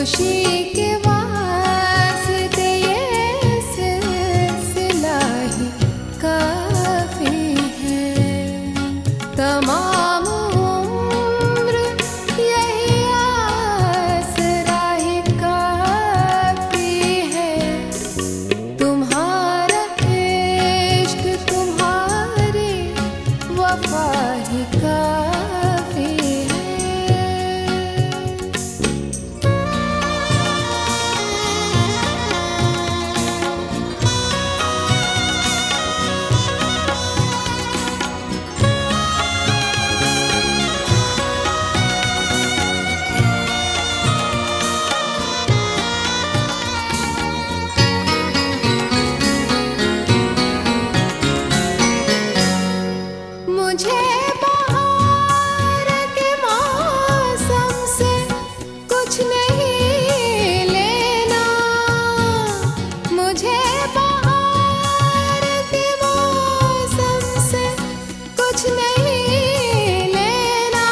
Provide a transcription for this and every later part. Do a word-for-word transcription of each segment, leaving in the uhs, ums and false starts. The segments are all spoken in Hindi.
खुशी के वास्ते ये सिलसिला ही काफी है। तमाम उम्र यही आसरा ही काफी है। तुम्हारा इश्क तुम्हारी वफा ही काफी है। मुझे बहार के मौसम से कुछ नहीं लेना। मुझे बहार के मौसम से कुछ नहीं लेना।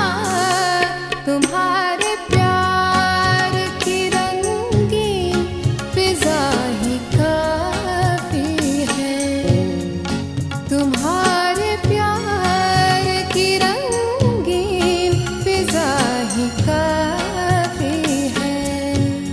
तुम्हारे प्यार की रंगीन फिजा ही काफी है। तुम्हारे प्यार की रंगीन फिजा ही काफी है।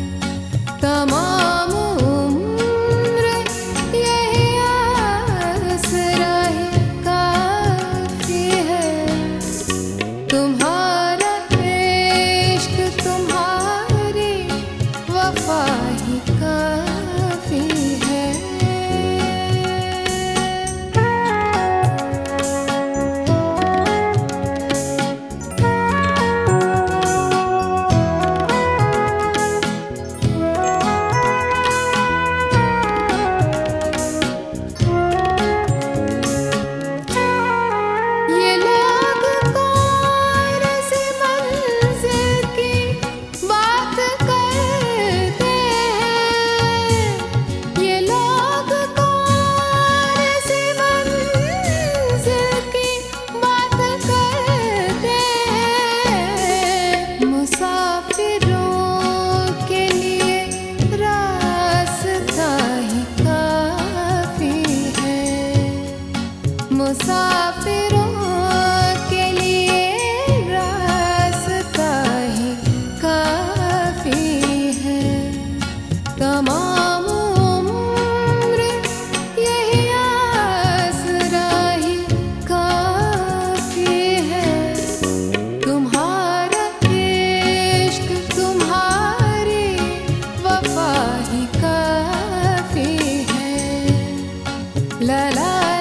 तमाम उम्र यही आसरा ही काफी है। तुम्हारा इश्क तुम्हारी वफा ही काफी है। ये लोग कौन सी मंजिल की बात करते हैं। ये लोग कौन सी मंजिल की बात करते हैं। मुसाफिरों के लिए रास्ता ही काफी है। मुसाफिरों के लिए रास्ता ही काफी है। तमाम उम्र यही आसरा ही काफी है। तुम्हारा इश्क तुम्हारी वफा ही काफी है। ला ला